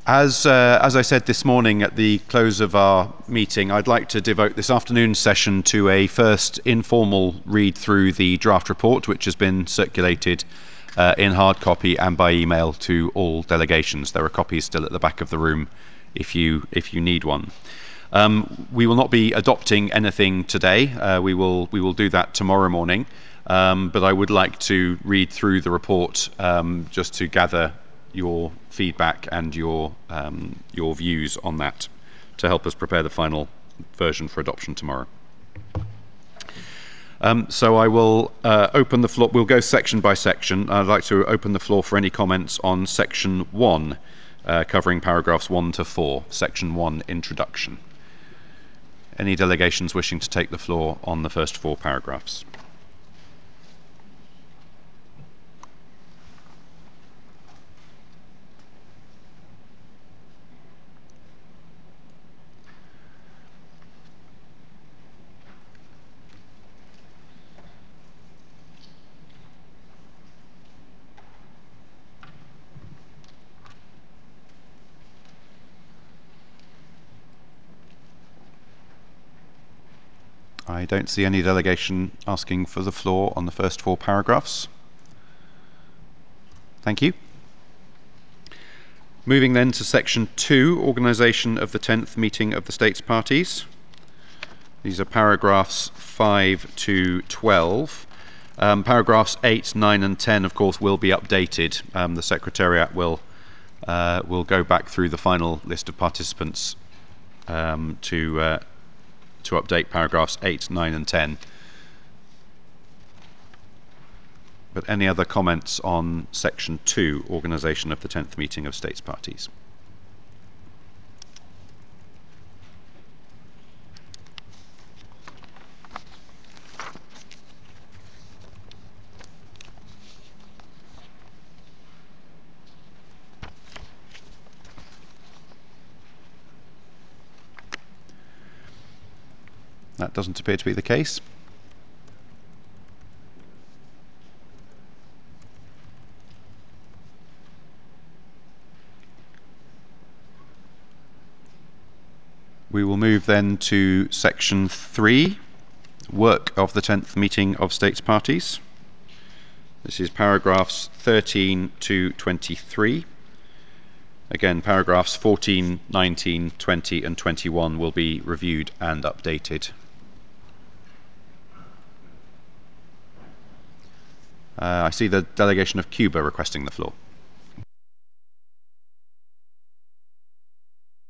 As I said this morning at the close of our meeting, I'd like to devote this afternoon's session to a first informal read through the draft report, which has been circulated in hard copy and by email to all delegations. There are copies still at the back of the room if you need one. We will not be adopting anything today. We will do that tomorrow morning. But I would like to read through the report just to gather your feedback and your views on that to help us prepare the final version for adoption tomorrow. So I will open the floor. We'll go section by section. I'd like to open the floor for any comments on section 1, covering paragraphs 1 to 4. Section 1, introduction. Any delegations wishing to take the floor on the first 4 paragraphs? I don't see any delegation asking for the floor on the first 4 paragraphs. Thank you. Moving then to section 2, organisation of the 10th meeting of the States Parties. These are paragraphs 5 to 12. Paragraphs 8, 9 and 10, of course, will be updated. The Secretariat will go back through the final list of participants to update paragraphs 8, 9 and 10. But any other comments on section 2, organisation of the 10th meeting of States Parties? That doesn't appear to be the case. We will move then to section 3, work of the 10th meeting of States Parties. This is paragraphs 13 to 23. Again, paragraphs 14, 19, 20 and 21 will be reviewed and updated. I see the delegation of Cuba requesting the floor.